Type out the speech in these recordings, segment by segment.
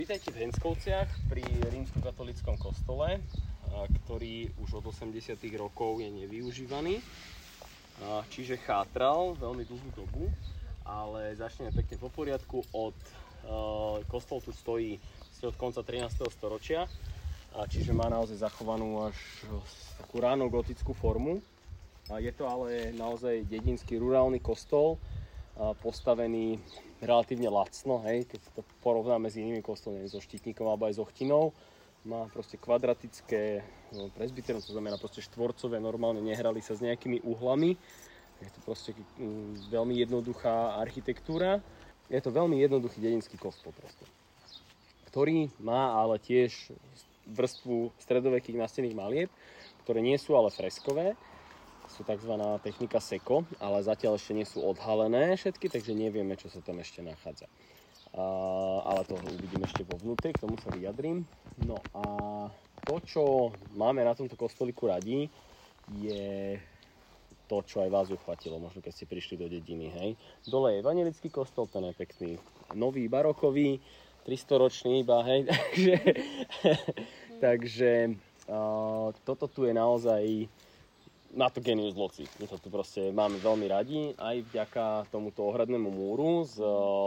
Vítajte v Henskovciach pri rímskokatolíckom kostole, ktorý už od 80. rokov je nevyužívaný. Čiže chátral veľmi dlhú dobu, ale začneme pekne po poriadku. Kostol tu stojí od konca 13. storočia, čiže má naozaj zachovanú až takú ráno gotickú formu. Je to ale naozaj dedinský rurálny kostol, postavený relatívne lacno, hej, keď to porovnáme s inými kostolmi, so Štítnikom alebo aj so Chtinou. Má proste kvadratické presbyterium, to znamená proste štvorcové, normálne nehrali sa s nejakými uhlami. Je to proste veľmi jednoduchá architektúra. Je to veľmi jednoduchý dedinský kostol proste, ktorý má ale tiež vrstvu stredovekých nastenných malieb, ktoré nie sú ale freskové. Sú tzv. Technika seko, ale zatiaľ ešte nie sú odhalené všetky, takže nevieme, čo sa tam ešte nachádza. Ale to uvidím ešte vo vnútri, k tomu sa vyjadrím. No a to, čo máme na tomto kostolíku radi, je to, čo aj vás uchvatilo, možno keď ste prišli do dediny. Hej. Dole je evanjelický kostol, ten je pekný, nový, barokový, 300-ročný iba, hej. Takže toto tu je naozaj na to genius loci. My to tu proste máme veľmi radi, aj vďaka tomuto ohradnému múru z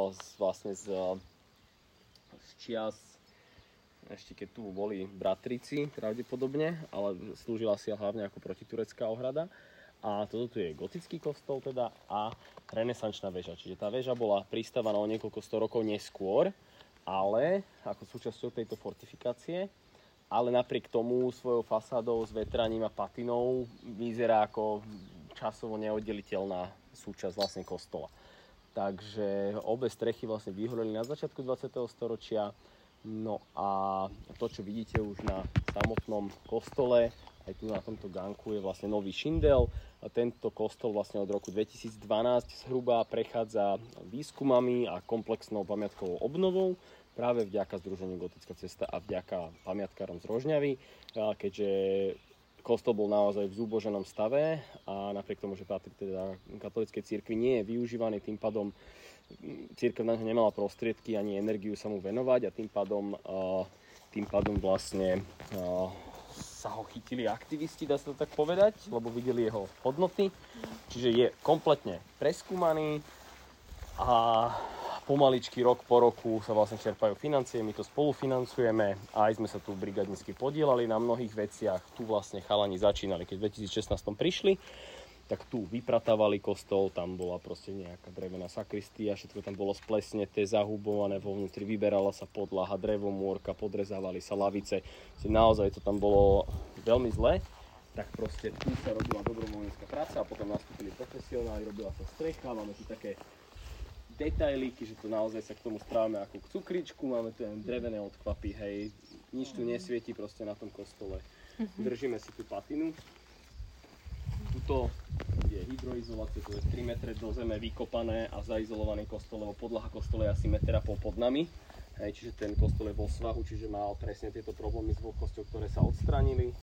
čias, ešte keď tu boli bratrici pravdepodobne, ale slúžila si hlavne ako protiturecká ohrada. A toto tu je gotický kostol teda a renesančná väža. Čiže tá väža bola pristávaná o niekoľko sto rokov neskôr, ale ako súčasťou tejto fortifikácie. Ale napriek tomu svojou fasádou s vetraním a patinou vyzerá ako časovo neoddeliteľná súčasť vlastne kostola. Takže obe strechy vlastne vyhoreli na začiatku 20. storočia. No a to, čo vidíte už na samotnom kostole, aj tu na tomto ganku je vlastne nový šindel. A tento kostol vlastne od roku 2012 zhruba prechádza výskumami a komplexnou pamiatkovou obnovou. Práve vďaka Združeniu Gotická cesta a vďaka pamiatkárom z Rožňavy, keďže kostol bol naozaj v zúboženom stave a napriek tomu, že patrí teda katolíckej cirkvi, nie je využívaný, tým pádom cirkev na ňo nemala prostriedky ani energiu sa mu venovať a tým pádom vlastne sa ho chytili aktivisti, dá sa to tak povedať, lebo videli jeho hodnoty. Čiže je kompletne preskúmaný a pomaličky rok po roku sa vlastne čerpajú financie, my to spolufinancujeme a aj sme sa tu brigadnícky podielali na mnohých veciach. Tu vlastne chalani začínali, keď v 2016 prišli, tak tu vypratávali kostol, tam bola proste nejaká drevená sakristia, všetko tam bolo splesneté, zahubované, vo vnútri vyberala sa podlaha, drevomôrka, podrezávali sa lavice. Naozaj to tam bolo veľmi zle, tak proste tu sa robila dobrovoľnícka práca a potom nastúpili profesionáli, robila sa strecha, máme tu také detailíky, že to naozaj sa k tomu správame ako k cukričku, máme tu len drevené odkvapy, hej, nič tu nesvieti proste na tom kostole. Držíme si tú patinu. Tuto je hydroizolácia, to je 3 metre do zeme vykopané a zaizolovaný kostol, lebo podlaha kostola je asi 1,5 metra pod nami. Hej, čiže ten kostol je vo svahu, čiže mal presne tieto problémy s vlhkosťou, ktoré sa odstránili.